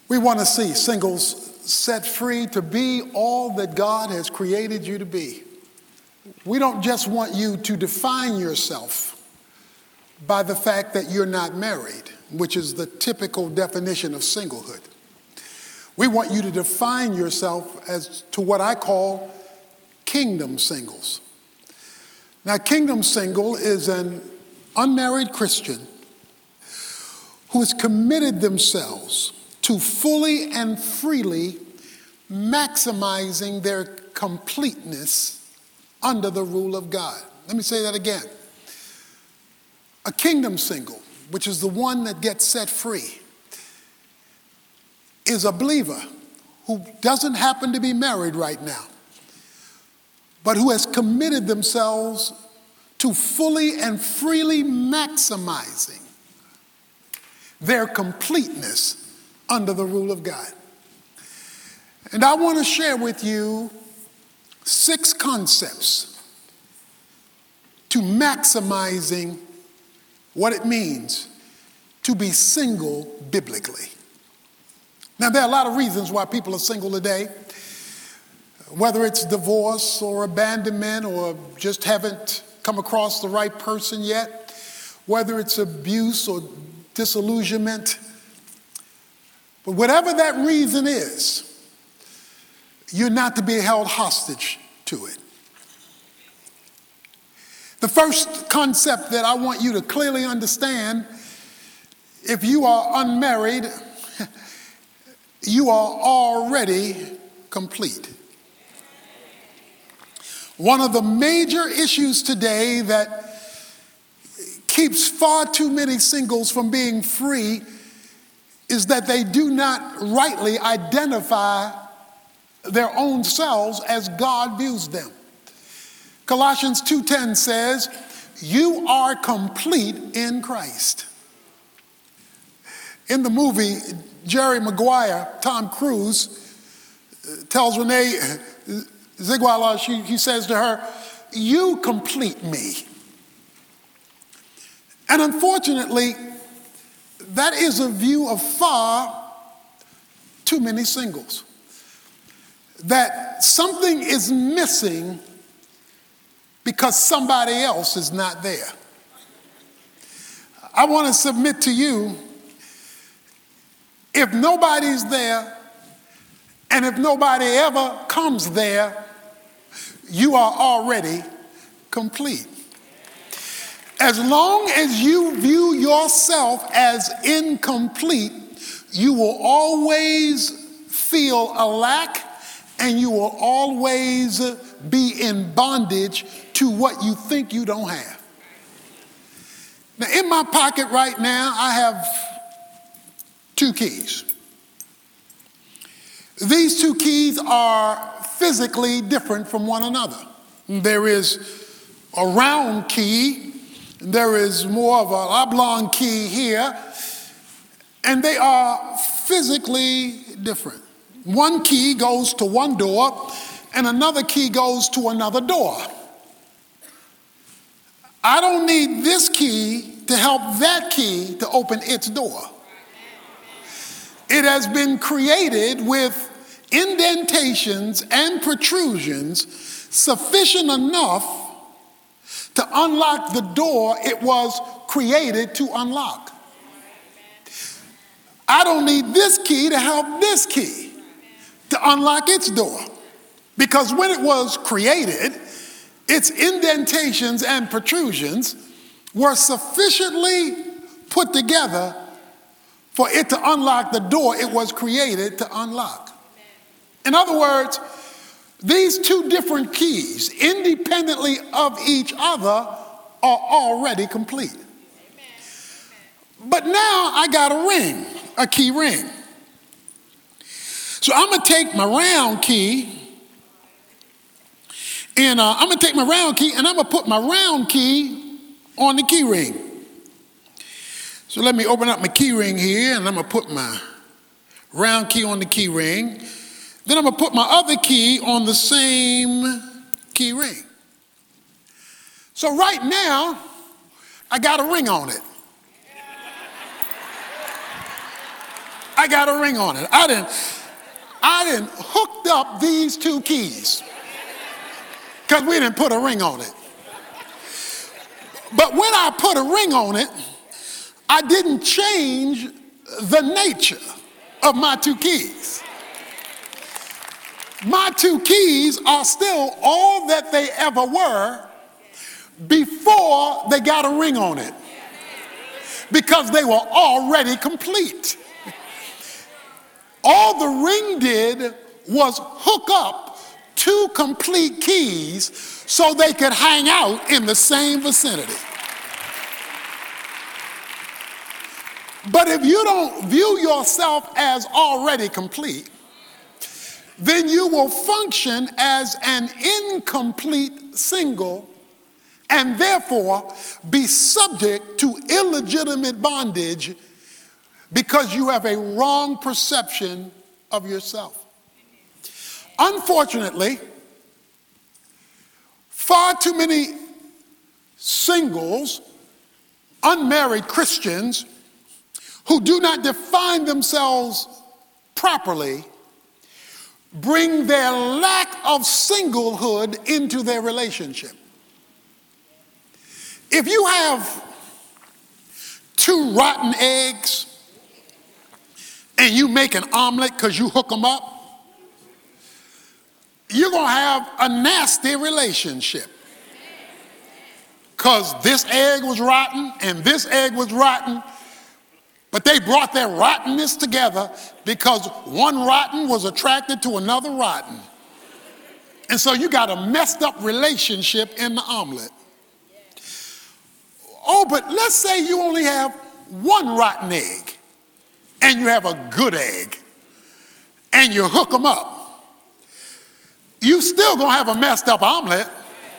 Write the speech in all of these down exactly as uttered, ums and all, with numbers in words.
We want to see singles set free to be all that God has created you to be. We don't just want you to define yourself by the fact that you're not married, which is the typical definition of singlehood. We want you to define yourself as to what I call kingdom singles. Now, kingdom single is an unmarried Christian who has committed themselves to fully and freely maximizing their completeness under the rule of God. Let me say that again. A kingdom single, which is the one that gets set free, is a believer who doesn't happen to be married right now, but who has committed themselves to fully and freely maximizing their completeness under the rule of God. And I want to share with you six concepts to maximizing what it means to be single biblically. Now, there are a lot of reasons why people are single today, whether it's divorce or abandonment or just haven't come across the right person yet, whether it's abuse or disillusionment. But whatever that reason is, you're not to be held hostage to it. The first concept that I want you to clearly understand, if you are unmarried, you are already complete. One of the major issues today that keeps far too many singles from being free is that they do not rightly identify their own selves as God views them. Colossians two ten says, "You are complete in Christ." In the movie, Jerry Maguire, Tom Cruise, tells Renee Zellweger, she, he says to her, "You complete me." And unfortunately, that is a view of far too many singles. That something is missing because somebody else is not there. I want to submit to you, if nobody's there, and if nobody ever comes there, you are already complete. As long as you view yourself as incomplete, you will always feel a lack, and you will always be in bondage to what you think you don't have. Now, in my pocket right now, I have two keys. These two keys are physically different from one another. There is a round key, there is more of an oblong key here, and they are physically different. One key goes to one door, and another key goes to another door. I don't need this key to help that key to open its door. It has been created with indentations and protrusions sufficient enough to unlock the door it was created to unlock. I don't need this key to help this key to unlock its door, because when it was created, its indentations and protrusions were sufficiently put together for it to unlock the door it was created to unlock. In other words, these two different keys, independently of each other, are already complete. But now I got a ring, a key ring. So I'm going to take my round key, and uh, I'm going to take my round key, and I'm going to put my round key on the key ring. So let me open up my key ring here, and I'm going to put my round key on the key ring. Then I'm going to put my other key on the same key ring. So right now, I got a ring on it. I got a ring on it. I didn't, I didn't hooked up these two keys because we didn't put a ring on it. But when I put a ring on it, I didn't change the nature of my two keys. My two keys are still all that they ever were before they got a ring on it, because they were already complete. All the ring did was hook up two complete keys so they could hang out in the same vicinity. But if you don't view yourself as already complete, then you will function as an incomplete single and therefore be subject to illegitimate bondage because you have a wrong perception of yourself. Unfortunately, far too many singles, unmarried Christians who do not define themselves properly bring their lack of singlehood into their relationship. If you have two rotten eggs and you make an omelet because you hook them up, you're going to have a nasty relationship. Because this egg was rotten and this egg was rotten, but they brought their rottenness together because one rotten was attracted to another rotten. And so you got a messed up relationship in the omelet. Oh, but let's say you only have one rotten egg and you have a good egg and you hook them up. You still gonna have a messed up omelet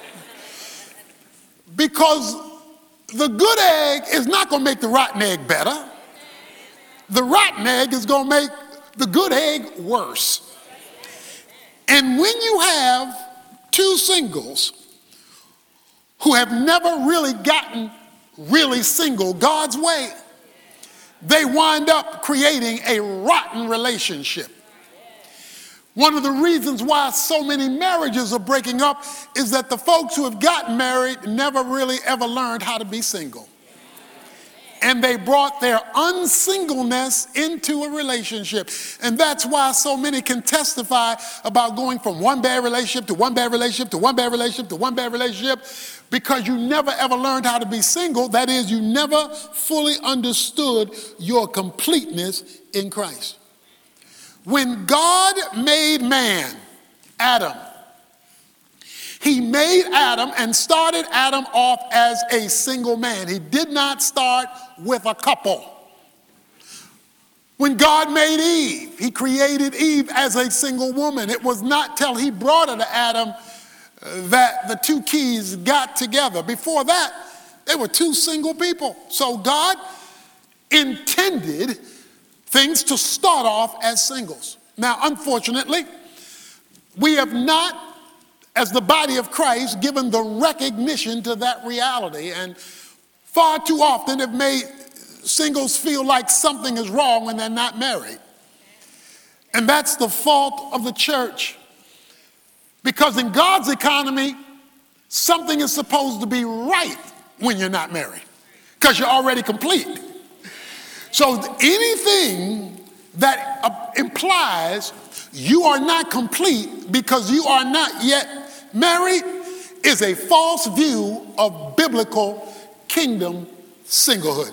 because the good egg is not gonna make the rotten egg better. The rotten egg is going to make the good egg worse. And when you have two singles who have never really gotten really single God's way, they wind up creating a rotten relationship. One of the reasons why so many marriages are breaking up is that the folks who have gotten married never really ever learned how to be single. And they brought their unsingleness into a relationship. And that's why so many can testify about going from one bad relationship to one bad relationship to one bad relationship to one bad relationship, because you never ever learned how to be single. That is, you never fully understood your completeness in Christ. When God made man, Adam, He made Adam and started Adam off as a single man. He did not start with a couple. When God made Eve, He created Eve as a single woman. It was not till He brought her to Adam that the two keys got together. Before that, they were two single people. So God intended things to start off as singles. Now, unfortunately, we have not, as the body of Christ, given the recognition to that reality, and far too often have made singles feel like something is wrong when they're not married. And that's the fault of the church, because in God's economy, something is supposed to be right when you're not married, because you're already complete. So anything that uh, implies you are not complete because you are not yet married is a false view of biblical kingdom singlehood.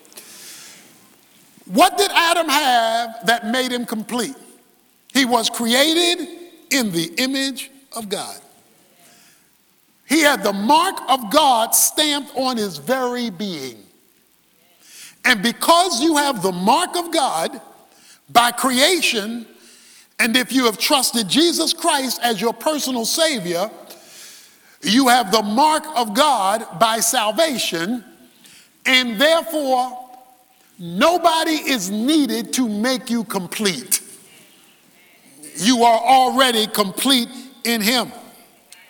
What did Adam have that made him complete? He was created in the image of God. He had the mark of God stamped on his very being. And because you have the mark of God by creation, and if you have trusted Jesus Christ as your personal Savior, you have the mark of God by salvation, and therefore nobody is needed to make you complete. You are already complete in Him.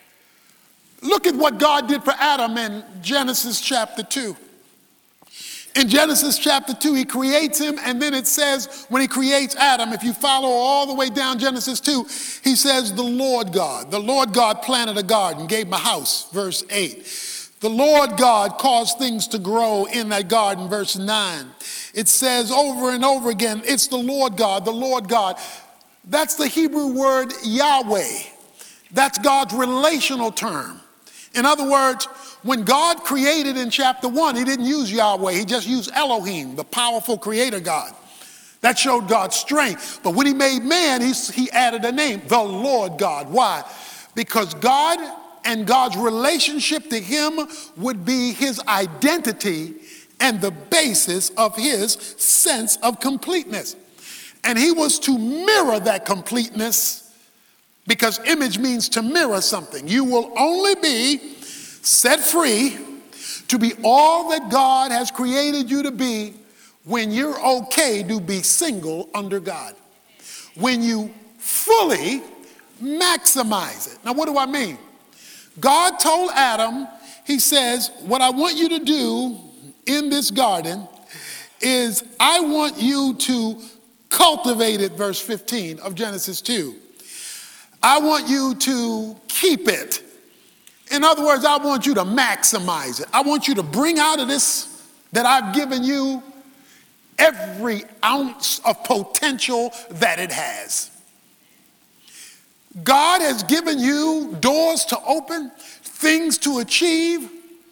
Look at what God did for Adam in Genesis chapter two. In Genesis chapter two, he creates him, and then it says when he creates Adam, if you follow all the way down Genesis two, he says the Lord God. The Lord God planted a garden, gave him a house, verse eight. The Lord God caused things to grow in that garden, verse nine. It says over and over again, it's the Lord God, the Lord God. That's the Hebrew word Yahweh. That's God's relational term. In other words, when God created in chapter one, he didn't use Yahweh. He just used Elohim, the powerful creator God. That showed God's strength. But when he made man, he, he added a name, the Lord God. Why? Because God and God's relationship to him would be his identity and the basis of his sense of completeness. And he was to mirror that completeness, because image means to mirror something. You will only be set free to be all that God has created you to be when you're okay to be single under God. When you fully maximize it. Now, what do I mean? God told Adam, he says, what I want you to do in this garden is I want you to cultivate it, verse fifteen of Genesis two. I want you to keep it. In other words, I want you to maximize it. I want you to bring out of this that I've given you every ounce of potential that it has. God has given you doors to open, things to achieve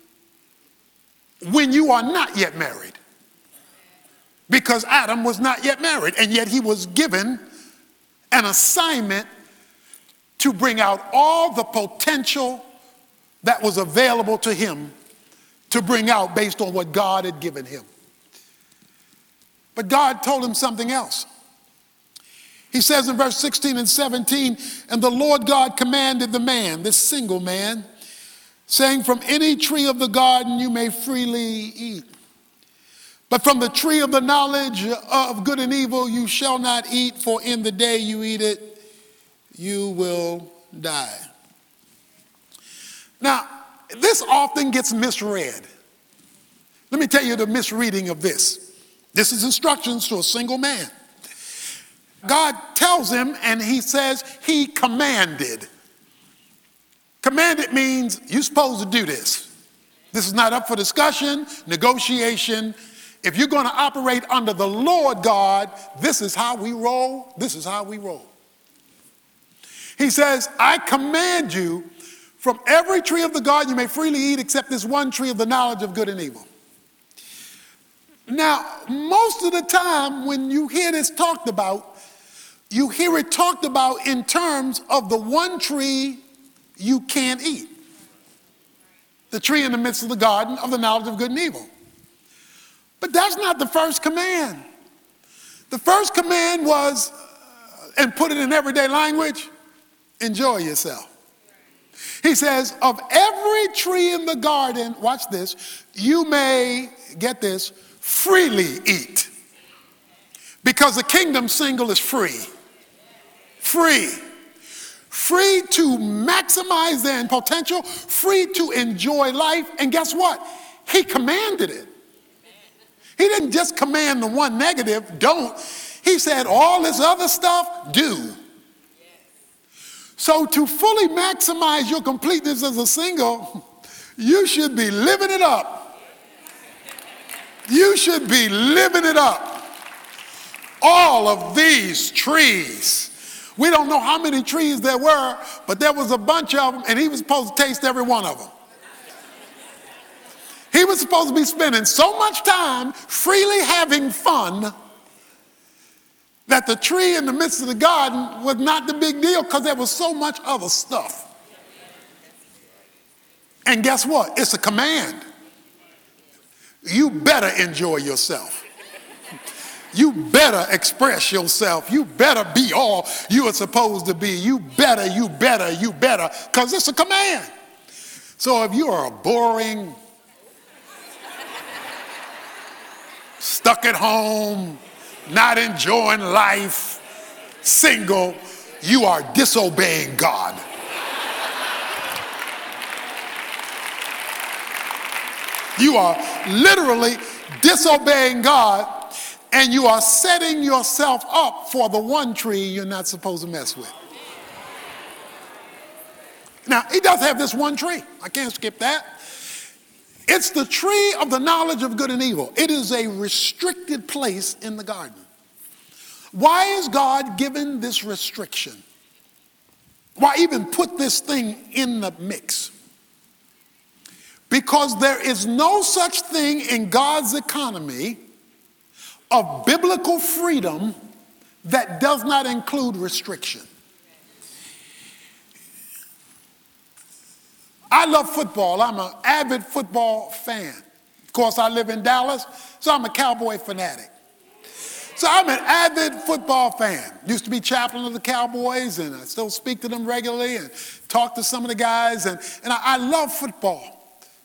when you are not yet married. Because Adam was not yet married, and yet he was given an assignment to bring out all the potential that was available to him to bring out based on what God had given him. But God told him something else. He says in verse sixteen and seventeen, and the Lord God commanded the man, this single man, saying, from any tree of the garden you may freely eat. But from the tree of the knowledge of good and evil you shall not eat, for in the day you eat it, you will die. Now, this often gets misread. Let me tell you the misreading of this. This is instructions to a single man. God tells him, and he says he commanded. Commanded means you're supposed to do this. This is not up for discussion, negotiation. If you're going to operate under the Lord God, this is how we roll. This is how we roll. He says, I command you, from every tree of the garden you may freely eat, except this one tree of the knowledge of good and evil. Now, most of the time when you hear this talked about, you hear it talked about in terms of the one tree you can't eat. The tree in the midst of the garden of the knowledge of good and evil. But that's not the first command. The first command was, uh, and put it in everyday language, enjoy yourself. He says, of every tree in the garden, watch this, you may, get this, freely eat. Because the kingdom single is free. Free. Free to maximize their potential, free to enjoy life. And guess what? He commanded it. He didn't just command the one negative, don't. He said all this other stuff, do. So to fully maximize your completeness as a single, you should be living it up. You should be living it up. All of these trees. We don't know how many trees there were, but there was a bunch of them, and he was supposed to taste every one of them. He was supposed to be spending so much time freely having fun that the tree in the midst of the garden was not the big deal because there was so much other stuff. And guess what? It's a command. You better enjoy yourself. You better express yourself. You better be all you are supposed to be. You better, you better, you better, because it's a command. So if you are a boring, stuck at home, not enjoying life, single, you are disobeying God. You are literally disobeying God, and you are setting yourself up for the one tree you're not supposed to mess with. Now, he does have this one tree. I can't skip that. It's the tree of the knowledge of good and evil. It is a restricted place in the garden. Why is God given this restriction? Why even put this thing in the mix? Because there is no such thing in God's economy of biblical freedom that does not include restriction. I love football. I'm an avid football fan. Of course, I live in Dallas, so I'm a Cowboy fanatic. So I'm an avid football fan. Used to be chaplain of the Cowboys, and I still speak to them regularly and talk to some of the guys, and, and I, I love football.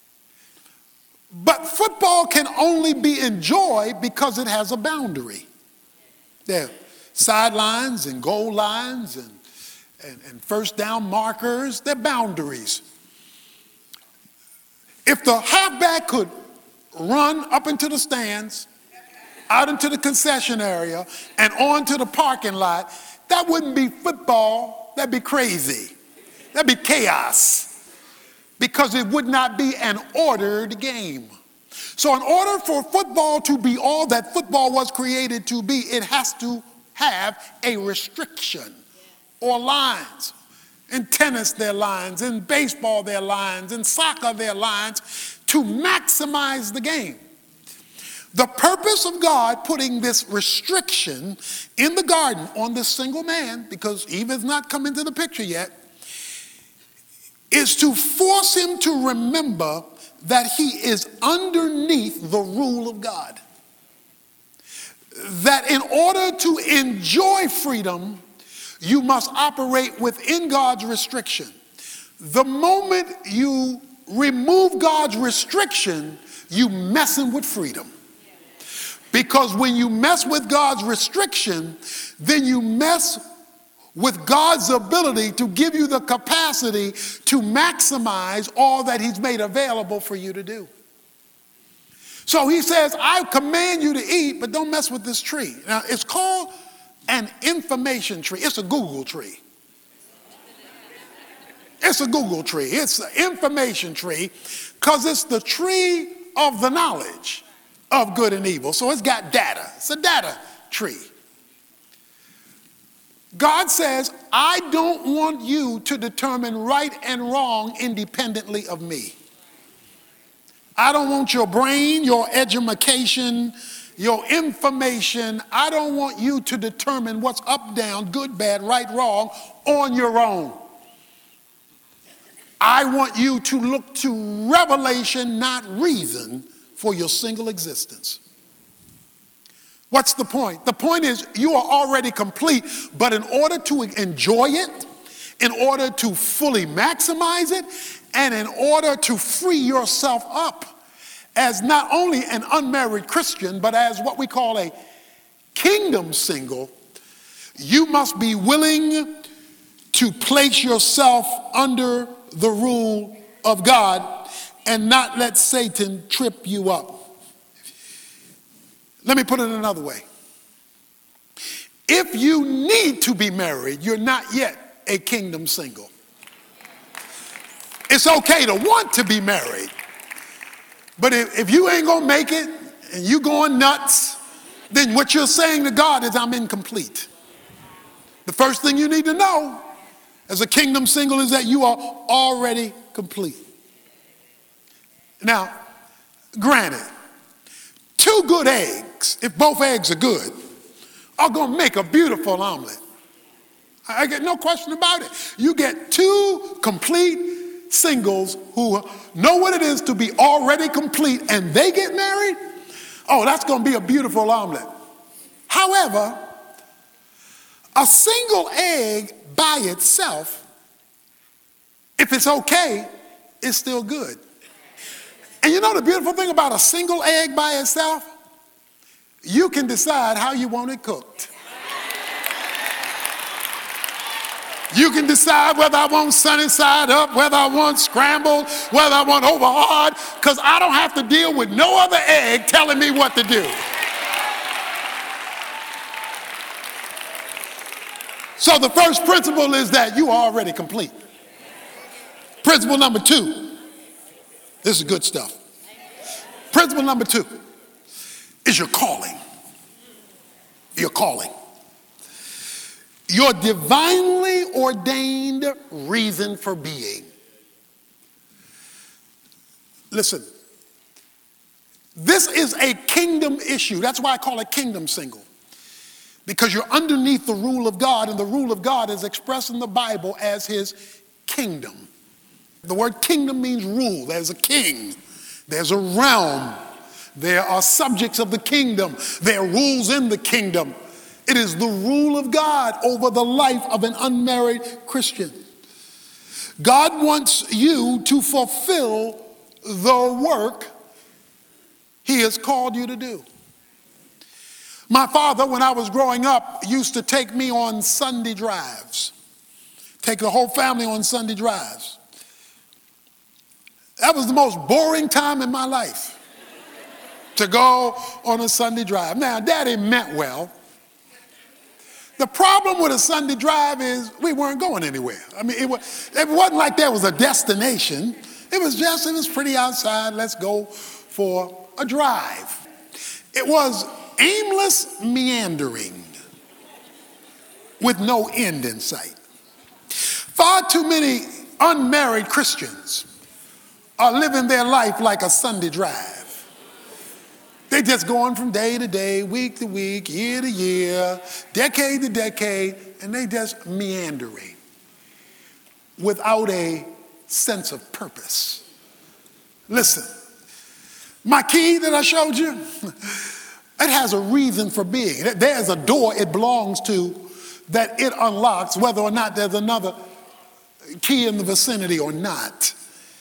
But football can only be enjoyed because it has a boundary. There are sidelines and goal lines and, and, and first down markers. They're boundaries. If the halfback could run up into the stands, out into the concession area, and onto the parking lot, that wouldn't be football. That'd be crazy. That'd be chaos, because it would not be an ordered game. So in order for football to be all that football was created to be, it has to have a restriction or lines. In tennis, there are lines. In baseball, there are lines. In soccer, there are lines to maximize the game. The purpose of God putting this restriction in the garden on this single man, because Eve has not come into the picture yet, is to force him to remember that he is underneath the rule of God. That in order to enjoy freedom, you must operate within God's restriction. The moment you remove God's restriction, you messing with freedom. Because when you mess with God's restriction, then you mess with God's ability to give you the capacity to maximize all that he's made available for you to do. So he says, I command you to eat, but don't mess with this tree. Now, it's called an information tree. It's a Google tree. It's a Google tree. It's an information tree because it's the tree of the knowledge of good and evil. So it's got data. It's a data tree. God says, I don't want you to determine right and wrong independently of me. I don't want your brain, your education, your information. I don't want you to determine what's up, down, good, bad, right, wrong on your own. I want you to look to revelation, not reason, for your single existence. What's the point? The point is you are already complete, but in order to enjoy it, in order to fully maximize it, and in order to free yourself up as not only an unmarried Christian, but as what we call a kingdom single, you must be willing to place yourself under the rule of God and not let Satan trip you up. Let me put it another way. If you need to be married, you're not yet a kingdom single. It's okay to want to be married, but if, if you ain't gonna make it and you going nuts, then what you're saying to God is, I'm incomplete. The first thing you need to know as a kingdom single is that you are already complete. Now, granted, two good eggs, if both eggs are good, are going to make a beautiful omelet. I get no question about it. You get two complete singles who know what it is to be already complete and they get married. Oh, that's going to be a beautiful omelet. However, a single egg by itself, if it's okay, is still good. And you know the beautiful thing about a single egg by itself? You can decide how you want it cooked. You can decide whether I want sunny side up, whether I want scrambled, whether I want over hard, because I don't have to deal with no other egg telling me what to do. So the first principle is that you are already complete. Principle number two, this is good stuff. Principle number two is your calling. Your calling. Your divinely ordained reason for being. Listen, this is a kingdom issue. That's why I call it kingdom single. Because you're underneath the rule of God, and the rule of God is expressed in the Bible as his kingdom. The word kingdom means rule. There's a king. There's a realm. There are subjects of the kingdom. There are rules in the kingdom. It is the rule of God over the life of an unmarried Christian. God wants you to fulfill the work he has called you to do. My father, when I was growing up, used to take me on Sunday drives. Take the whole family on Sunday drives. That was the most boring time in my life, to go on a Sunday drive. Now, Daddy meant well. The problem with a Sunday drive is we weren't going anywhere. I mean, it, was, it wasn't like there was a destination. It was just, it was pretty outside. Let's go for a drive. It was aimless meandering with no end in sight. Far too many unmarried Christians are living their life like a Sunday drive. They're just going from day to day, week to week, year to year, decade to decade, and they just meandering without a sense of purpose. Listen, my key that I showed you, it has a reason for being. There's a door it belongs to that it unlocks, whether or not there's another key in the vicinity or not.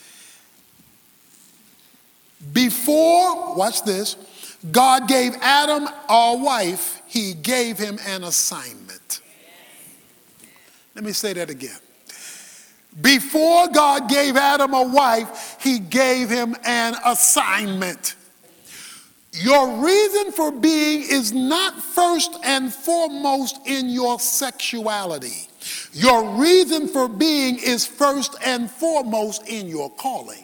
Before, watch this, God gave Adam a wife, he gave him an assignment. Let me say that again. Before God gave Adam a wife, he gave him an assignment. Your reason for being is not first and foremost in your sexuality. Your reason for being is first and foremost in your calling.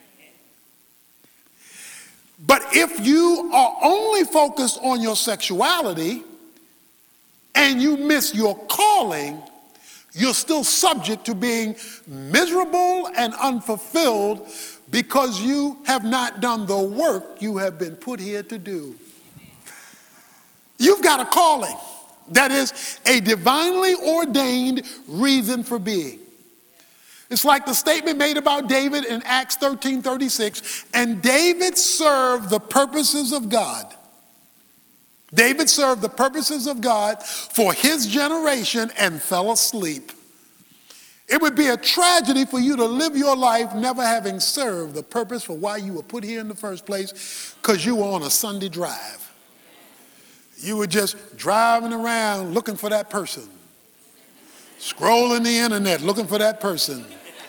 But if you are only focused on your sexuality and you miss your calling, you're still subject to being miserable and unfulfilled because you have not done the work you have been put here to do. You've got a calling. That is a divinely ordained reason for being. It's like the statement made about David in Acts thirteen thirty-six, and David served the purposes of God. David served the purposes of God for his generation and fell asleep. It would be a tragedy for you to live your life never having served the purpose for why you were put here in the first place, because you were on a Sunday drive. You were just driving around looking for that person, scrolling the internet looking for that person,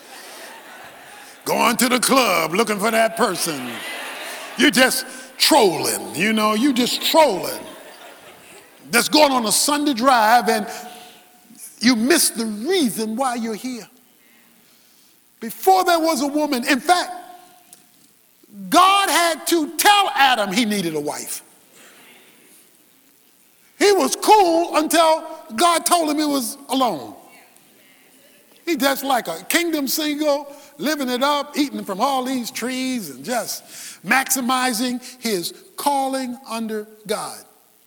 going to the club looking for that person. You're just trolling, you know, you just trolling. Just going on a Sunday drive, and you miss the reason why you're here. Before there was a woman, in fact, God had to tell Adam he needed a wife. He was cool until God told him he was alone. He just like a kingdom single, living it up, eating from all these trees and just maximizing his calling under God.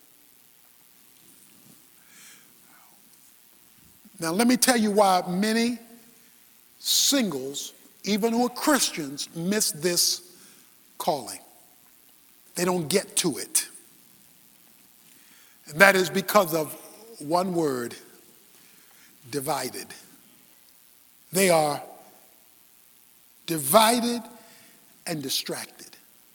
Now let me tell you why many singles, even who are Christians, miss this calling. They don't get to it. And that is because of one word, divided. They are divided and distracted.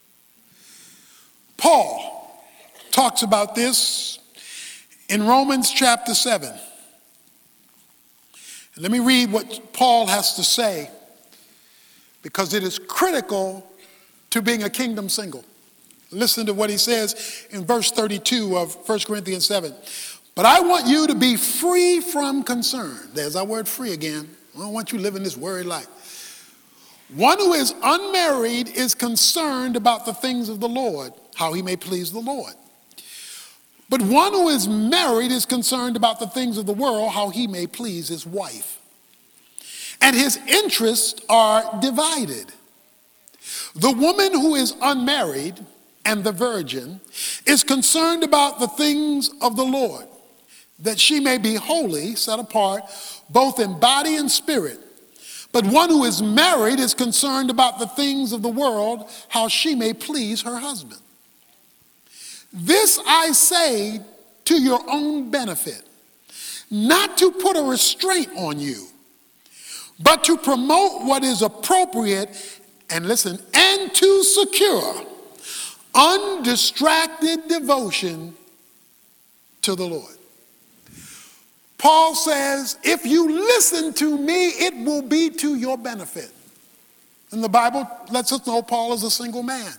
Paul talks about this in Romans chapter seven. Let me read what Paul has to say, because it is critical to being a kingdom single. Listen to what he says in verse thirty-two of First Corinthians seven. But I want you to be free from concern. There's our word free again. I don't want you living this worried life. One who is unmarried is concerned about the things of the Lord, how he may please the Lord. But one who is married is concerned about the things of the world, how he may please his wife. And his interests are divided. The woman who is unmarried and the virgin is concerned about the things of the Lord, that she may be holy, set apart, both in body and spirit. But one who is married is concerned about the things of the world, how she may please her husband. This I say to your own benefit, not to put a restraint on you, but to promote what is appropriate, and listen, and to secure undistracted devotion to the Lord. Paul says, if you listen to me, it will be to your benefit. And the Bible lets us know Paul is a single man.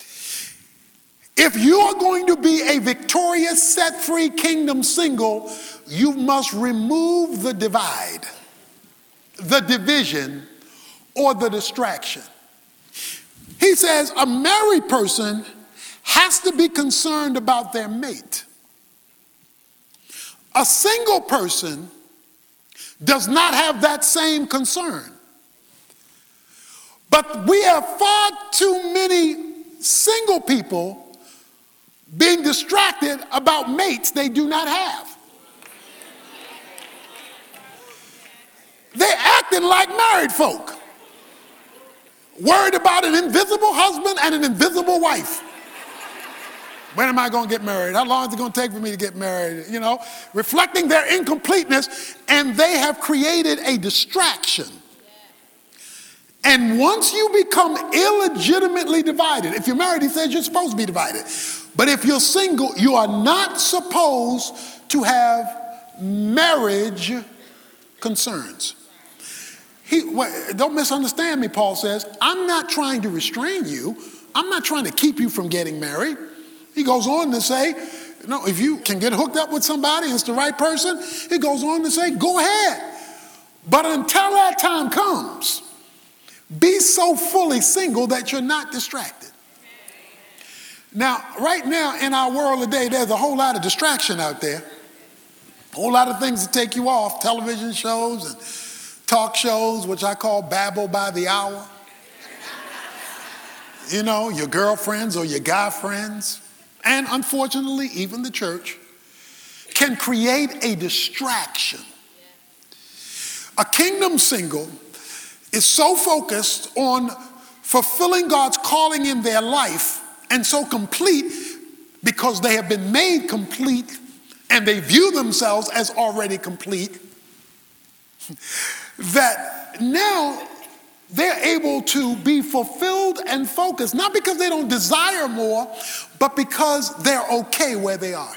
If you are going to be a victorious, set-free kingdom single, you must remove the divide, the division, or the distraction. He says a married person has to be concerned about their mate. A single person does not have that same concern. But we have far too many single people being distracted about mates they do not have. They're acting like married folk, worried about an invisible husband and an invisible wife. When am I going to get married? How long is it going to take for me to get married? You know, reflecting their incompleteness, and they have created a distraction. And once you become illegitimately divided, if you're married, he says you're supposed to be divided. But if you're single, you are not supposed to have marriage concerns. He, don't misunderstand me, Paul says. I'm not trying to restrain you. I'm not trying to keep you from getting married. He goes on to say, you know, if you can get hooked up with somebody and it's the right person, he goes on to say, go ahead. But until that time comes, be so fully single that you're not distracted. Now, right now in our world today, there's a whole lot of distraction out there. A whole lot of things to take you off, television shows and talk shows, which I call babble by the hour. You know, your girlfriends or your guy friends, and unfortunately, even the church, can create a distraction. A kingdom single is so focused on fulfilling God's calling in their life and so complete because they have been made complete and they view themselves as already complete that now they're able to be fulfilled and focused, not because they don't desire more, but because they're okay where they are.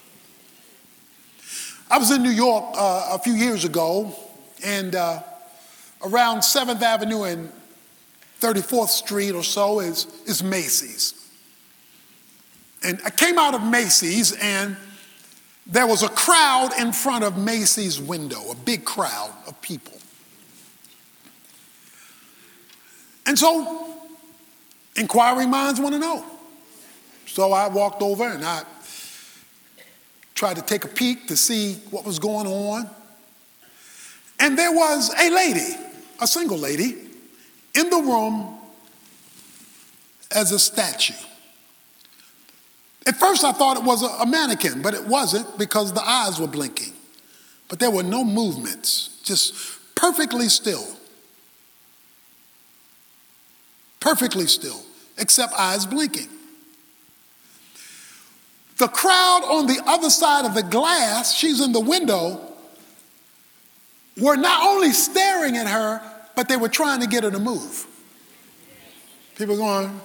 I was in New York uh, a few years ago, and uh, around seventh Avenue and thirty-fourth Street or so is, is Macy's. And I came out of Macy's, and there was a crowd in front of Macy's window, a big crowd of people. And so, inquiring minds want to know. So I walked over and I tried to take a peek to see what was going on. And there was a lady, a single lady, in the room as a statue. At first I thought it was a mannequin, but it wasn't because the eyes were blinking. But there were no movements, just perfectly still. Perfectly still, except eyes blinking. The crowd on the other side of the glass, she's in the window, were not only staring at her, but they were trying to get her to move. People going,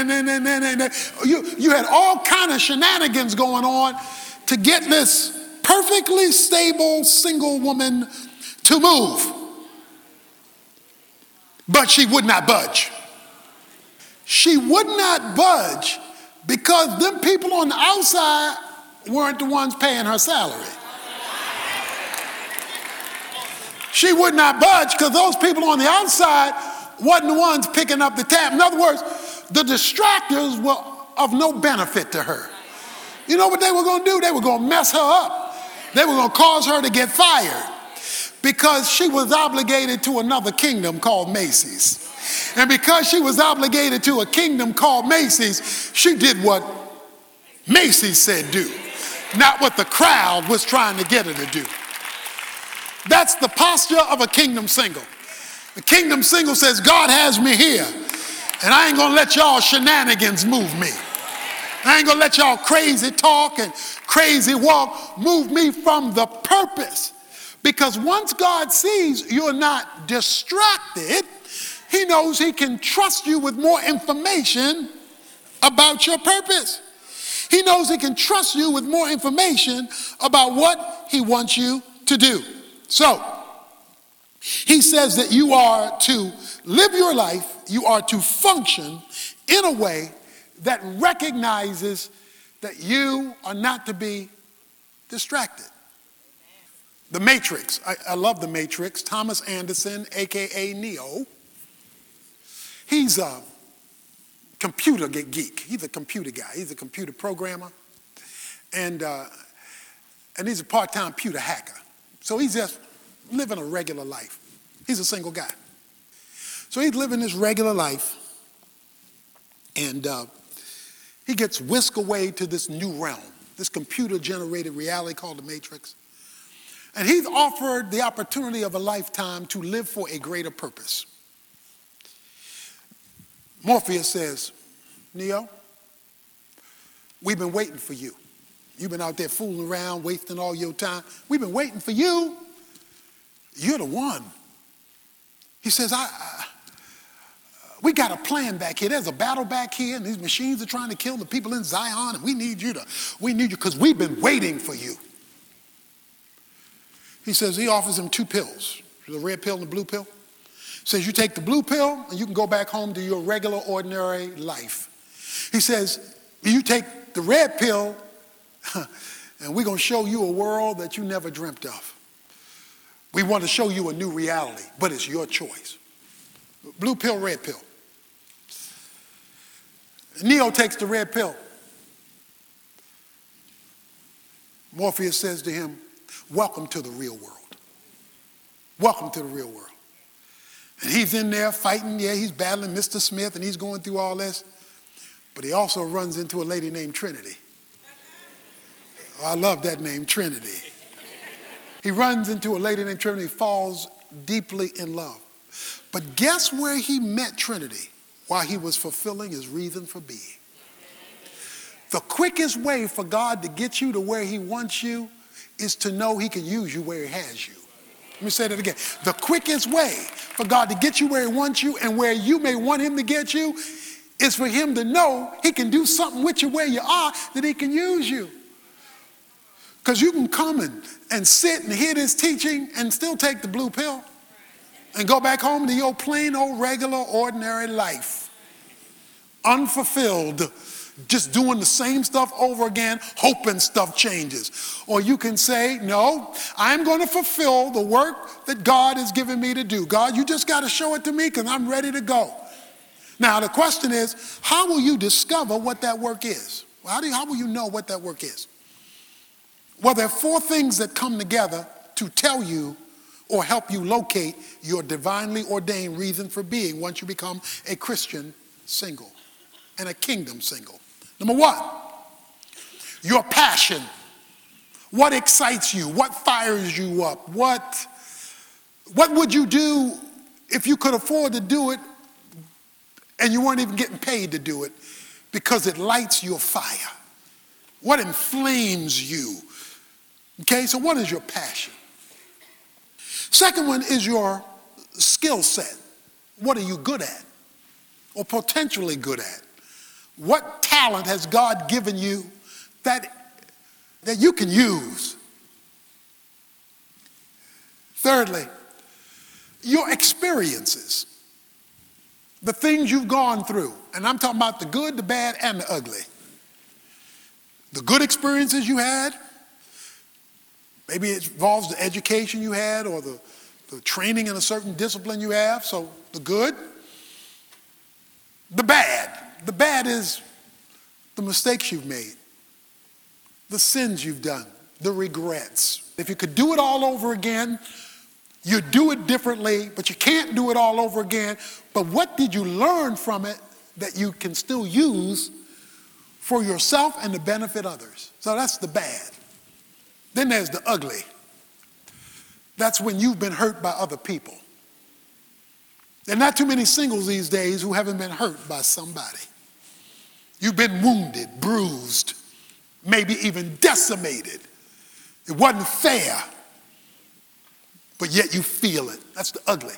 you, you had all kind of shenanigans going on to get this perfectly stable single woman to move. But she would not budge. She would not budge because them people on the outside weren't the ones paying her salary. She would not budge because those people on the outside wasn't the ones picking up the tab. In other words, the distractors were of no benefit to her. You know what they were going to do? They were going to mess her up. They were going to cause her to get fired because she was obligated to another kingdom called Macy's. And because she was obligated to a kingdom called Macy's, she did what Macy's said do, not what the crowd was trying to get her to do. That's the posture of a kingdom single. The kingdom single says, God has me here, and I ain't gonna let y'all shenanigans move me. I ain't gonna let y'all crazy talk and crazy walk move me from the purpose. Because once God sees you're not distracted, he knows he can trust you with more information about your purpose. He knows he can trust you with more information about what he wants you to do. So, he says that you are to live your life, you are to function in a way that recognizes that you are not to be distracted. The Matrix, I, I love The Matrix. Thomas Anderson, a k a. Neo, he's a computer geek. He's a computer guy. He's a computer programmer. And, uh, and he's a part-time computer hacker. So he's just living a regular life. He's a single guy. So he's living this regular life, and uh, he gets whisked away to this new realm, this computer-generated reality called the Matrix. And he's offered the opportunity of a lifetime to live for a greater purpose. Morpheus says, Neo, we've been waiting for you. You've been out there fooling around, wasting all your time. We've been waiting for you. You're the one. He says, I, I, we got a plan back here. There's a battle back here, and these machines are trying to kill the people in Zion, and we need you to, we need you because we've been waiting for you. He says he offers him two pills, the red pill and the blue pill. He says you take the blue pill, and you can go back home to your regular, ordinary life. He says you take the red pill, and we're going to show you a world that you never dreamt of. We want to show you a new reality, but it's your choice. Blue pill, red pill. Neo takes the red pill. Morpheus says to him, welcome to the real world. Welcome to the real world. And he's in there fighting. Yeah, he's battling Mister Smith, and he's going through all this. But he also runs into a lady named Trinity. Oh, I love that name, Trinity. He runs into a lady named Trinity, falls deeply in love. But guess where he met Trinity while he was fulfilling his reason for being? The quickest way for God to get you to where he wants you is to know he can use you where he has you. Let me say that again. The quickest way for God to get you where he wants you and where you may want him to get you is for him to know he can do something with you where you are, that he can use you. Because you can come and, and sit and hear this teaching and still take the blue pill and go back home to your plain old regular ordinary life. Unfulfilled, just doing the same stuff over again, hoping stuff changes. Or you can say, no, I'm going to fulfill the work that God has given me to do. God, you just got to show it to me because I'm ready to go. Now, the question is, how will you discover what that work is? How, do you, how will you know what that work is? Well, there are four things that come together to tell you or help you locate your divinely ordained reason for being once you become a Christian single and a kingdom single. Number one, your passion. What excites you? What fires you up? What, what would you do if you could afford to do it and you weren't even getting paid to do it because it lights your fire? What inflames you? Okay, so what is your passion? Second one is your skill set. What are you good at or potentially good at? What talent has God given you that, that you can use? Thirdly, your experiences, the things you've gone through. And I'm talking about the good, the bad, and the ugly. The good experiences you had, maybe it involves the education you had or the, the training in a certain discipline you have, so the good. The bad. The bad is the mistakes you've made, the sins you've done, the regrets. If you could do it all over again, you'd do it differently, but you can't do it all over again. But what did you learn from it that you can still use for yourself and to benefit others? So that's the bad. Then there's the ugly. That's when you've been hurt by other people. There are not too many singles these days who haven't been hurt by somebody. You've been wounded, bruised, maybe even decimated. It wasn't fair, but yet you feel it. That's the ugly.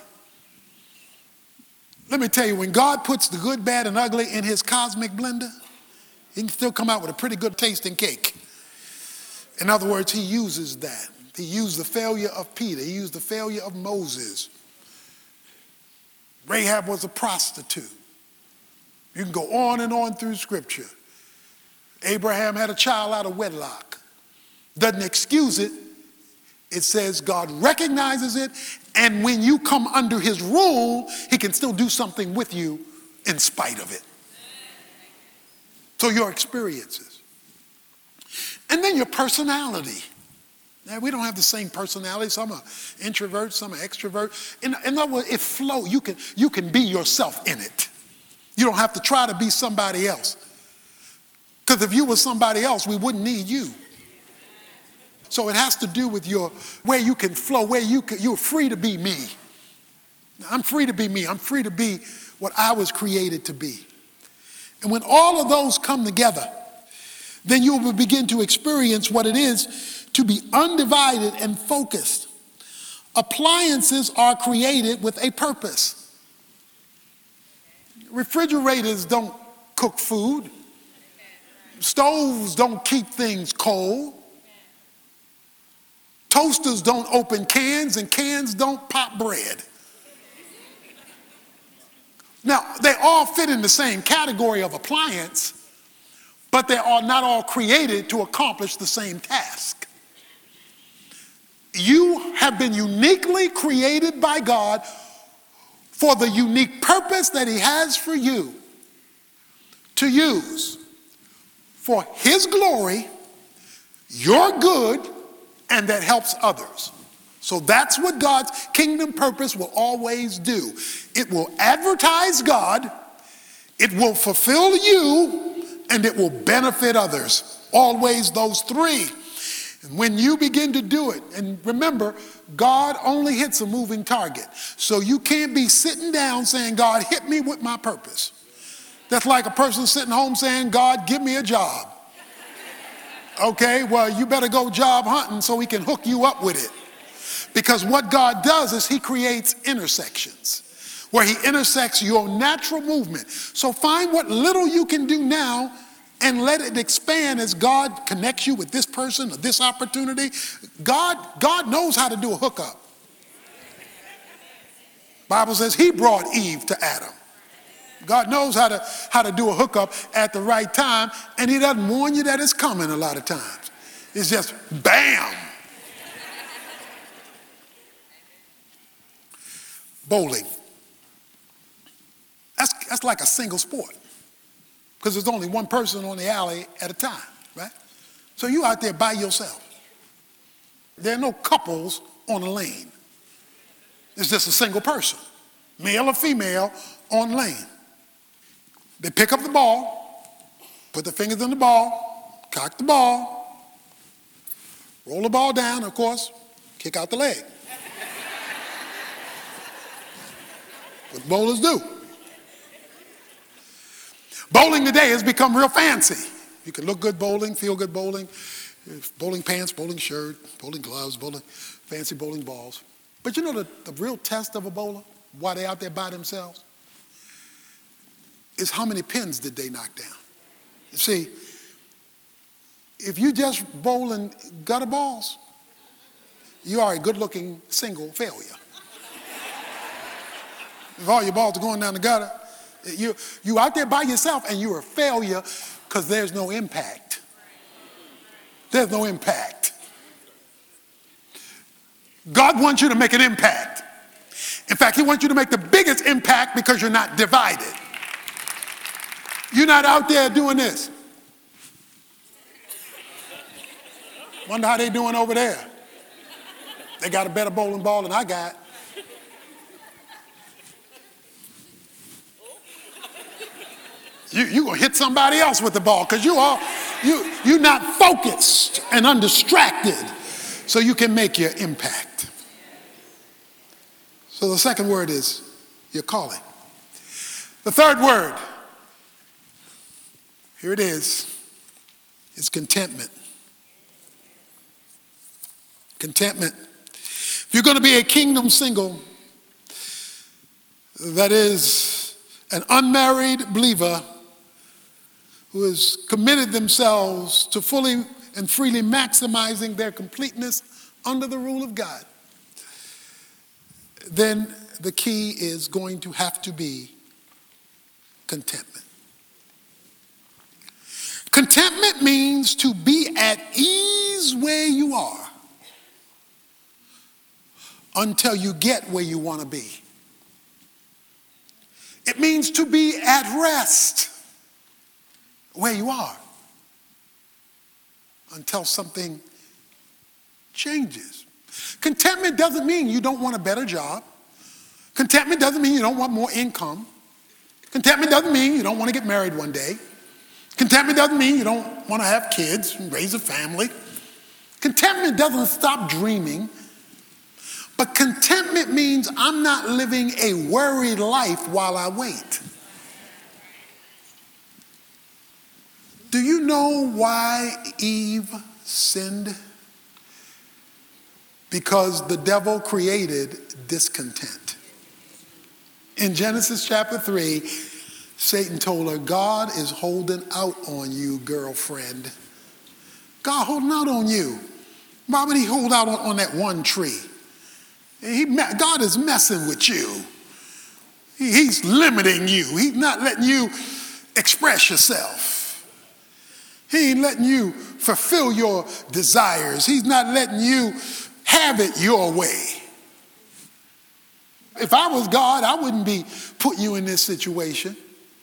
Let me tell you, when God puts the good, bad, and ugly in his cosmic blender, he can still come out with a pretty good tasting cake. In other words, he uses that. He used the failure of Peter. He used the failure of Moses. Rahab was a prostitute. You can go on and on through Scripture. Abraham had a child out of wedlock. Doesn't excuse it. It says God recognizes it, and when you come under his rule, he can still do something with you in spite of it. So your experiences. And then your personality. Now, we don't have the same personality. Some are introverts, some are extroverts. In, in other words, it flows. You can, you can be yourself in it. You don't have to try to be somebody else. Because if you were somebody else, we wouldn't need you. So it has to do with your where you can flow, where you can, you're free to be me. I'm free to be me. I'm free to be what I was created to be. And when all of those come together, then you will begin to experience what it is to be undivided and focused. Appliances are created with a purpose. Refrigerators don't cook food. Stoves don't keep things cold. Toasters don't open cans, and cans don't pop bread. Now, they all fit in the same category of appliance, but they are not all created to accomplish the same task. You have been uniquely created by God for the unique purpose that he has for you to use for his glory, your good, and that helps others. So that's what God's kingdom purpose will always do. It will advertise God, it will fulfill you, and it will benefit others. Always those three. And when you begin to do it, and remember, God only hits a moving target. So you can't be sitting down saying, God, hit me with my purpose. That's like a person sitting home saying, God, give me a job. Okay, well, you better go job hunting so he can hook you up with it. Because what God does is he creates intersections where he intersects your natural movement. So find what little you can do now and let it expand as God connects you with this person or this opportunity. God, God knows how to do a hookup. Bible says he brought Eve to Adam. God knows how to, how to do a hookup at the right time, and he doesn't warn you that it's coming a lot of times. It's just bam. Bowling. That's, that's like a single sport because there's only one person on the alley at a time, right? So you out there by yourself. There are no couples on the lane. It's just a single person, male or female, on the lane. They pick up the ball, put their fingers in the ball, cock the ball, roll the ball down, of course, kick out the leg. What bowlers do. Bowling today has become real fancy. You can look good bowling, feel good bowling, bowling pants, bowling shirt, bowling gloves, bowling, fancy bowling balls. But you know the, the real test of a bowler, why they're out there by themselves, is how many pins did they knock down. You see, if you just bowling gutter balls, you are a good-looking single failure. If all your balls are going down the gutter, you you out there by yourself and you're a failure because there's no impact. There's no impact. God wants you to make an impact. In fact, he wants you to make the biggest impact because you're not divided. You're not out there doing this. Wonder how they doing over there. They got a better bowling ball than I got. You you gonna hit somebody else with the ball because you are you you're not focused and undistracted, so you can make your impact. So the second word is your calling. The third word, here it is, is contentment. Contentment. If you're going to be a kingdom single, that is an unmarried believer who has committed themselves to fully and freely maximizing their completeness under the rule of God, then the key is going to have to be contentment. Contentment means to be at ease where you are until you get where you want to be. It means to be at rest where you are until something changes. Contentment doesn't mean you don't want a better job. Contentment doesn't mean you don't want more income. Contentment doesn't mean you don't want to get married one day. Contentment doesn't mean you don't want to have kids and raise a family. Contentment doesn't stop dreaming. But contentment means I'm not living a worried life while I wait. Do you know why Eve sinned? Because the devil created discontent. In Genesis chapter three, Satan told her, God is holding out on you, girlfriend. God holding out on you. Why would he hold out on, on that one tree? He, God is messing with you. He, he's limiting you. He's not letting you express yourself. He ain't letting you fulfill your desires. He's not letting you have it your way. If I was God, I wouldn't be putting you in this situation.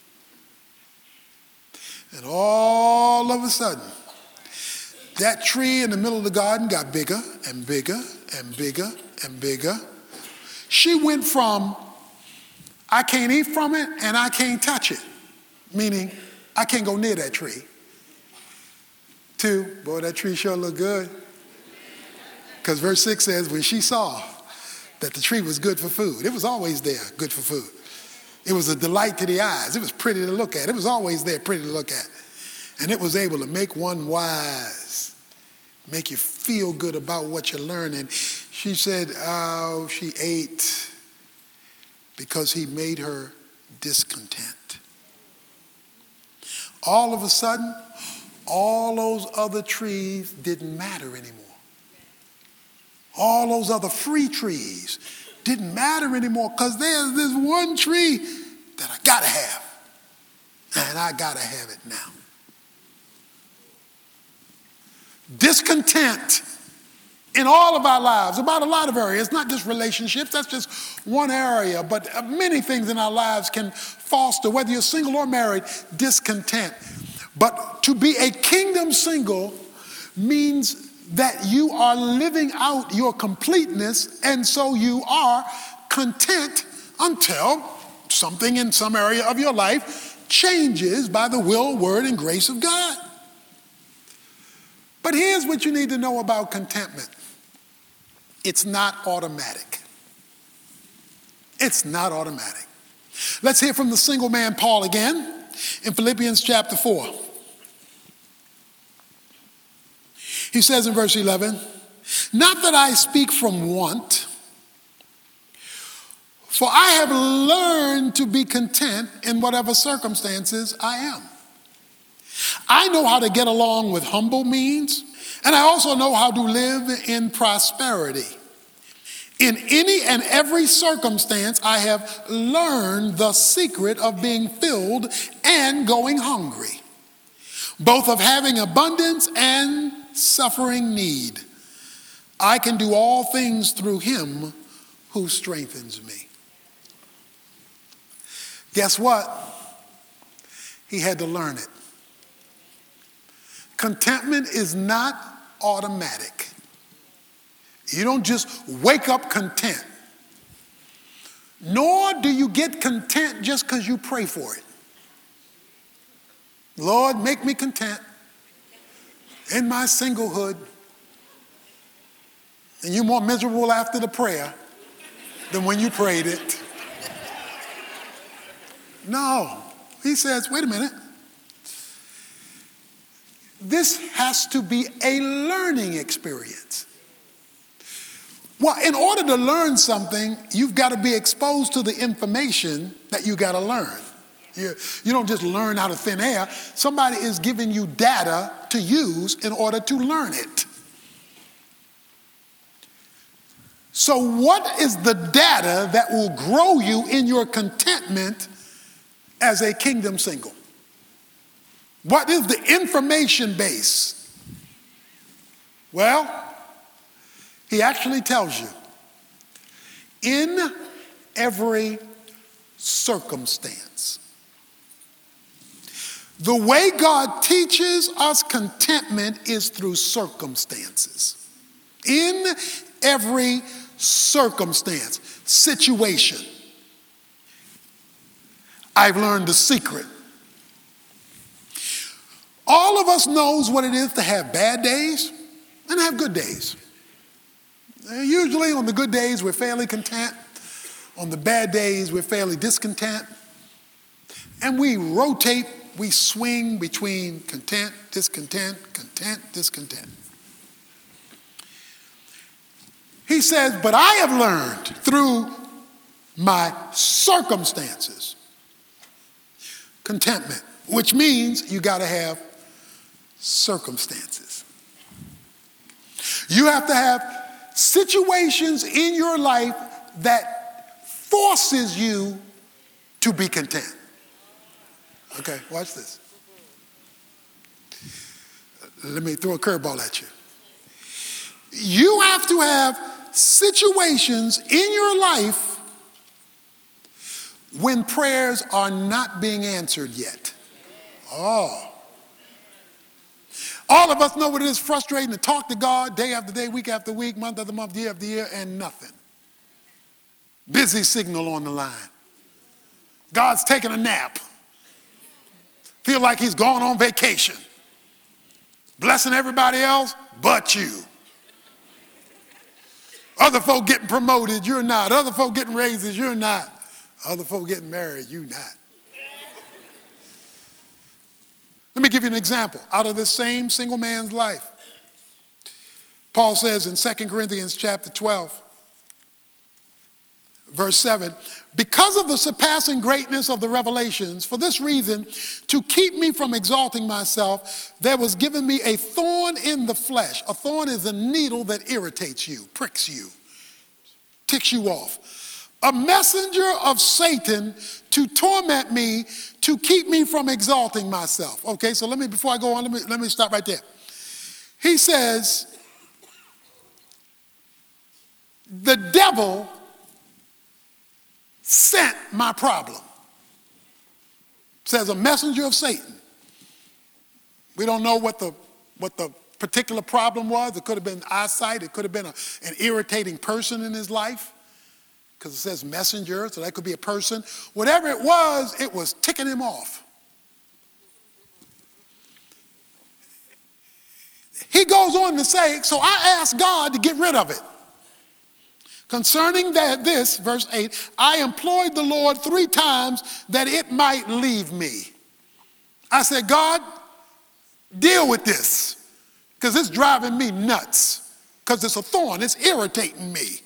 And all of a sudden, that tree in the middle of the garden got bigger and bigger and bigger and bigger. She went from, I can't eat from it and I can't touch it, meaning I can't go near that tree, to, boy, that tree sure looked good. Because verse six says, when she saw that the tree was good for food, it was always there, good for food. It was a delight to the eyes. It was pretty to look at. It was always there, pretty to look at. And it was able to make one wise, make you feel good about what you're learning. She said, oh, she ate because he made her discontent. All of a sudden, all those other trees didn't matter anymore. All those other free trees didn't matter anymore because there's this one tree that I gotta have. And I gotta have it now. Discontent in all of our lives, about a lot of areas, not just relationships, that's just one area, but many things in our lives can foster, whether you're single or married, discontent. But to be a kingdom single means that you are living out your completeness, and so you are content until something in some area of your life changes by the will, word, and grace of God. But here's what you need to know about contentment. It's not automatic. It's not automatic. Let's hear from the single man Paul again in Philippians chapter four. He says in verse eleven, not that I speak from want, for I have learned to be content in whatever circumstances I am. I know how to get along with humble means, And I also know how to live in prosperity. In any and every circumstance, I have learned the secret of being filled and going hungry, both of having abundance and suffering need. I can do all things through him who strengthens me. Guess what? He had to learn it. Contentment is not automatic. You don't just wake up content. Nor do you get content just because you pray for it. Lord, make me content in my singlehood. And you're more miserable after the prayer than when you prayed it. No. He says, wait a minute. This has to be a learning experience. Well, in order to learn something, you've got to be exposed to the information that you got to learn. You, you don't just learn out of thin air. Somebody is giving you data to use in order to learn it. So what is the data that will grow you in your contentment as a kingdom single? What is the information base? Well, he actually tells you, in every circumstance. The way God teaches us contentment is through circumstances. In every circumstance, situation. I've learned the secret. All of us knows what it is to have bad days and have good days. Usually on the good days, we're fairly content. On the bad days, we're fairly discontent. And we rotate, we swing between content, discontent, content, discontent. He says, but I have learned through my circumstances contentment, which means you got to have circumstances. You have to have situations in your life that forces you to be content. Okay, watch this. Let me throw a curveball at you. You have to have situations in your life when prayers are not being answered yet. Oh. All of us know what it is frustrating to talk to God day after day, week after week, month after month, year after year, and nothing. Busy signal on the line. God's taking a nap. Feel like he's gone on vacation. Blessing everybody else but you. Other folk getting promoted, you're not. Other folk getting raises, you're not. Other folk getting married, you not. Let me give you an example out of this same single man's life. Paul says in Second Corinthians chapter twelve, verse seven, because of the surpassing greatness of the revelations, for this reason, to keep me from exalting myself, there was given me a thorn in the flesh. A thorn is a needle that irritates you, pricks you, ticks you off. A messenger of Satan to torment me, to keep me from exalting myself. Okay, so let me, before I go on, let me, let me stop right there. He says, the devil sent my problem. Says a messenger of Satan. We don't know what the, what the particular problem was. It could have been eyesight. It could have been a, an irritating person in his life. Because it says messenger, so that could be a person. Whatever it was, it was ticking him off. He goes on to say, so I asked God to get rid of it. Concerning that, this, verse eight, I implored the Lord three times that it might leave me. I said, God, deal with this, because it's driving me nuts, because it's a thorn, it's irritating me.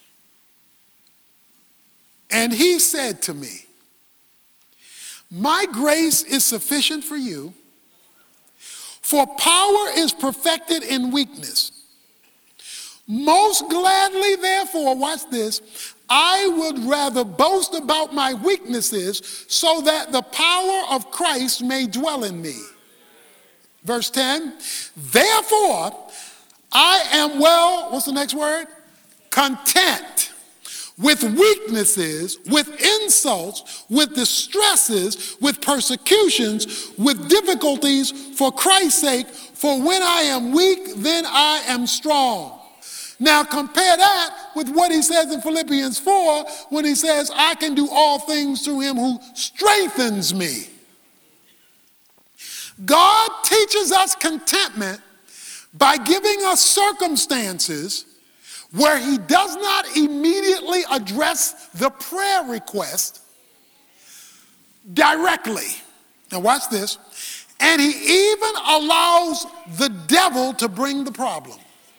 And he said to me, my grace is sufficient for you, For power is perfected in weakness. Most gladly, therefore, watch this, I would rather boast about my weaknesses so that the power of Christ may dwell in me. Verse ten, therefore, I am well, what's the next word? Content with weaknesses, with insults, with distresses, with persecutions, with difficulties for Christ's sake. For when I am weak, then I am strong. Now compare that with what he says in Philippians four when he says, I can do all things through him who strengthens me. God teaches us contentment by giving us circumstances where he does not immediately address the prayer request directly. Now watch this. And he even allows the devil to bring the problem.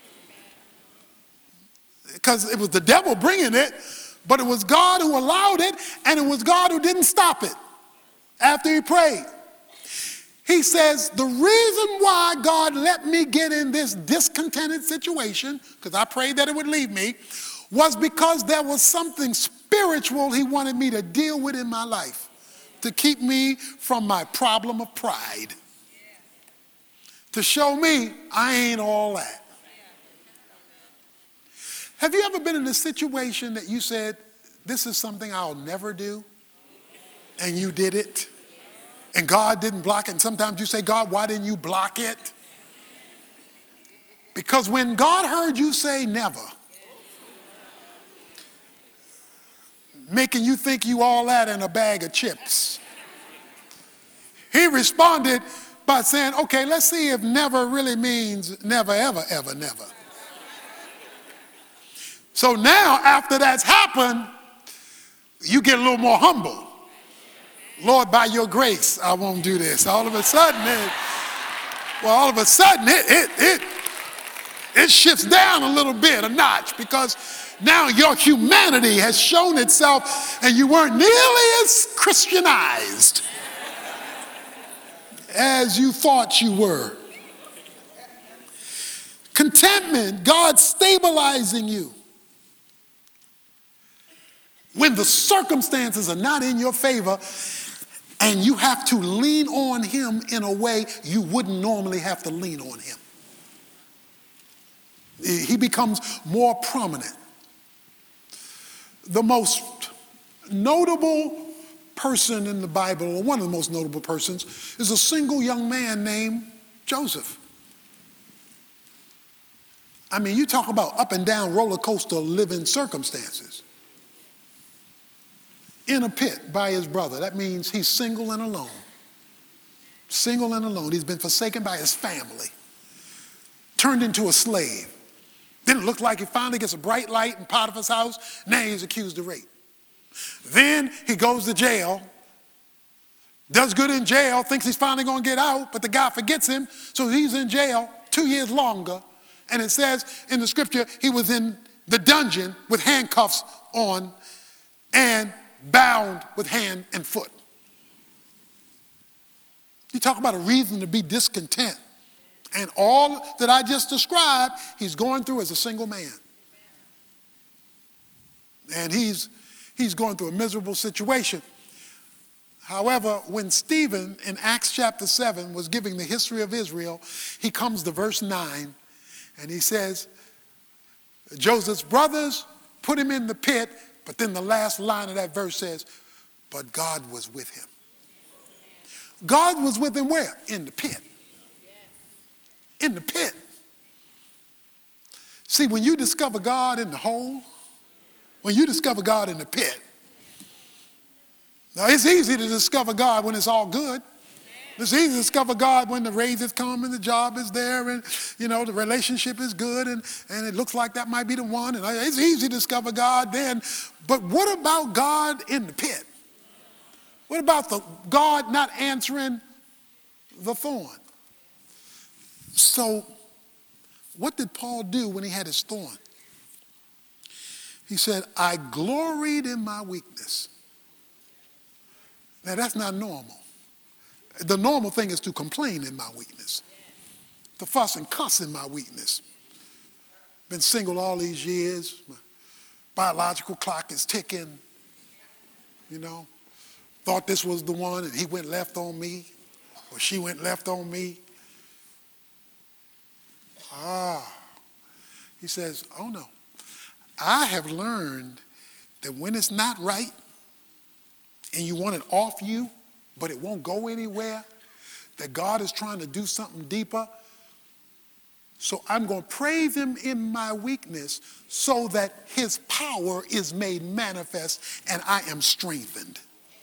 Because it was the devil bringing it, but it was God who allowed it, and it was God who didn't stop it after he prayed. He says, the reason why God let me get in this discontented situation, because I prayed that it would leave me, was because there was something spiritual he wanted me to deal with in my life to keep me from my problem of pride. To show me I ain't all that. Have you ever been in a situation that you said, this is something I'll never do, and you did it? And God didn't block it. And sometimes you say, God, why didn't you block it? Because when God heard you say never, making you think you all that in a bag of chips, he responded by saying, okay, let's see if never really means never, ever, ever, never. So now, after that's happened, you get a little more humble. Lord, by your grace, I won't do this. All of a sudden, it, well, all of a sudden, it, it, it, it shifts down a little bit, a notch, because now your humanity has shown itself and you weren't nearly as Christianized as you thought you were. Contentment, God stabilizing you. When the circumstances are not in your favor and you have to lean on him in a way you wouldn't normally have to lean on him. He becomes more prominent. The most notable person in the Bible, or one of the most notable persons, is a single young man named Joseph. I mean, you talk about up and down roller coaster living circumstances. In a pit by his brother. That means he's single and alone. Single and alone. He's been forsaken by his family. Turned into a slave. Then it looked like he finally gets a bright light in Potiphar's house. Now he's accused of rape. Then he goes to jail. Does good in jail. Thinks he's finally going to get out. But the guy forgets him. So he's in jail two years longer. And it says in the scripture, he was in the dungeon with handcuffs on and bound with hand and foot. You talk about a reason to be discontent. And all that I just described, he's going through as a single man. And he's, he's going through a miserable situation. However, when Stephen in Acts chapter seven was giving the history of Israel, he comes to verse nine and he says, Joseph's brothers put him in the pit. But then the last line of that verse says, but God was with him. God was with him where? In the pit. In the pit. See, when you discover God in the hole, when you discover God in the pit, now it's easy to discover God when it's all good. It's easy to discover God when the raises come and the job is there and, you know, the relationship is good and, and it looks like that might be the one. And it's easy to discover God then. But what about God in the pit? What about the God not answering the thorn? So what did Paul do when he had his thorn? He said, I gloried in my weakness. Now that's not normal. The normal thing is to complain in my weakness. to fuss and cuss in my weakness. Been single all these years. My biological clock is ticking. You know, thought this was the one and he went left on me or she went left on me. Ah, he says, oh no. I have learned that when it's not right and you want it off you, but it won't go anywhere, that God is trying to do something deeper. So I'm going to praise him in my weakness so that his power is made manifest and I am strengthened.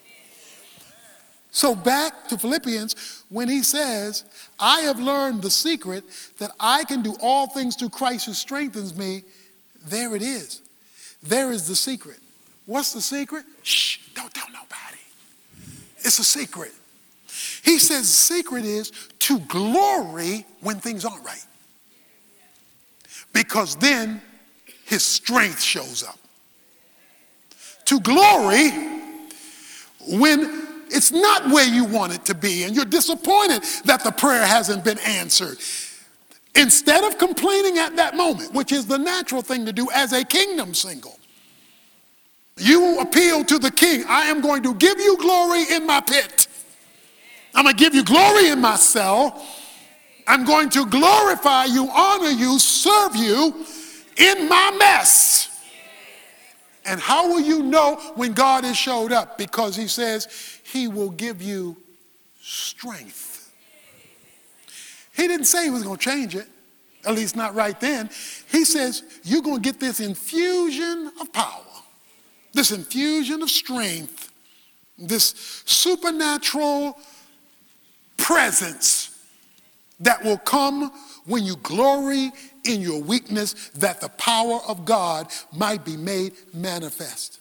So back to Philippians, when he says, I have learned the secret that I can do all things through Christ who strengthens me, there it is. There is the secret. What's the secret? Shh, don't tell nobody. It's a secret. He says the secret is to glory when things aren't right. Because then his strength shows up. To glory when it's not where you want it to be and you're disappointed that the prayer hasn't been answered. Instead of complaining at that moment, which is the natural thing to do as a kingdom single, you appeal to the king. I am going to give you glory in my pit. I'm going to give you glory in my cell. I'm going to glorify you, honor you, serve you in my mess. And how will you know when God has showed up? Because he says he will give you strength. He didn't say he was going to change it, at least not right then. He says you're going to get this infusion of power, this infusion of strength, this supernatural presence that will come when you glory in your weakness, that the power of God might be made manifest.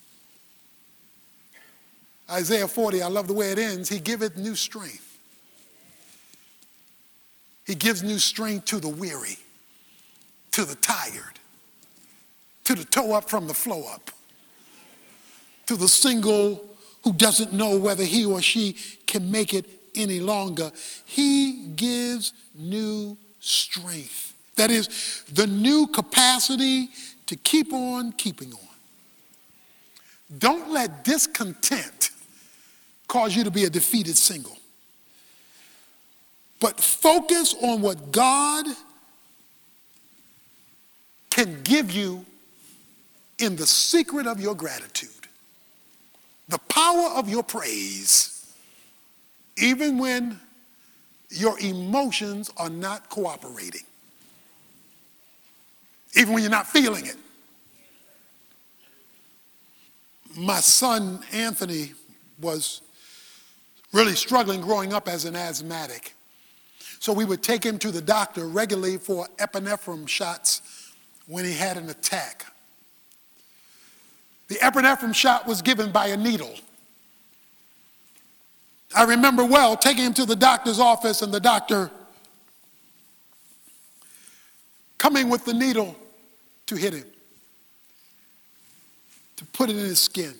Isaiah forty, I love the way it ends. He giveth new strength. He gives new strength to the weary, to the tired, to the toe up from the flow up, to the single who doesn't know whether he or she can make it any longer. He gives new strength. That is the new capacity to keep on keeping on. Don't let discontent cause you to be a defeated single. But focus on what God can give you in the secret of your gratitude, the power of your praise, even when your emotions are not cooperating, even when you're not feeling it. My son, Anthony, was really struggling growing up as an asthmatic. So we would take him to the doctor regularly for epinephrine shots when he had an attack. The epinephrine shot was given by a needle. I remember well taking him to the doctor's office and the doctor coming with the needle to hit him, to put it in his skin.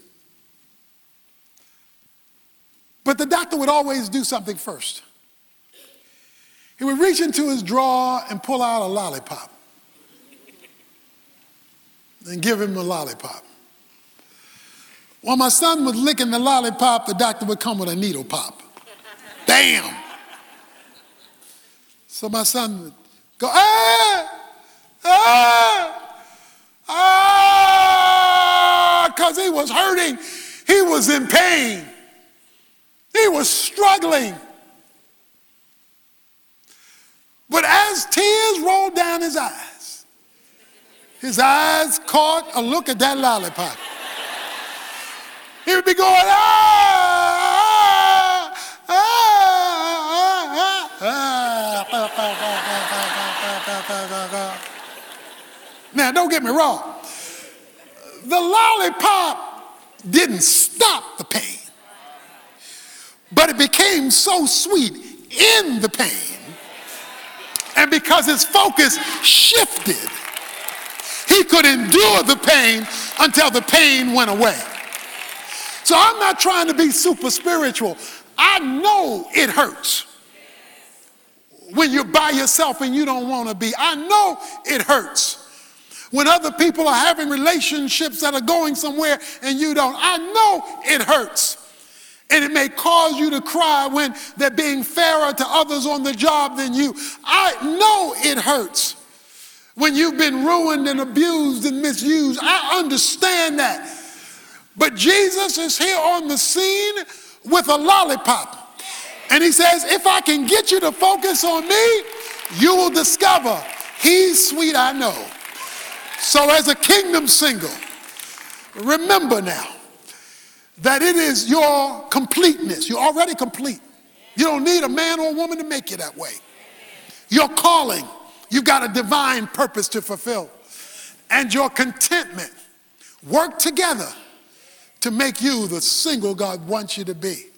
But the doctor would always do something first. He would reach into his drawer and pull out a lollipop and give him a lollipop. While my son was licking the lollipop, the doctor would come with a needle pop. Bam! So my son would go, ah! Ah! Ah! Because he was hurting. He was in pain. He was struggling. But as tears rolled down his eyes, his eyes caught a look at that lollipop. He would be going, ah, ah, ah, ah. Now, don't get me wrong. The lollipop didn't stop the pain, but it became so sweet in the pain. And because his focus shifted, he could endure the pain until the pain went away. So I'm not trying to be super spiritual. I know it hurts when you're by yourself and you don't want to be. I know it hurts when other people are having relationships that are going somewhere and you don't. I know it hurts. And it may cause you to cry when they're being fairer to others on the job than you. I know it hurts when you've been ruined and abused and misused. I understand that. But Jesus is here on the scene with a lollipop. And he says, if I can get you to focus on me, you will discover he's sweet, I know. So as a kingdom single, remember now that it is your completeness. You're already complete. You don't need a man or a woman to make you that way. Your calling, you've got a divine purpose to fulfill. And your contentment work together to make you the single God wants you to be.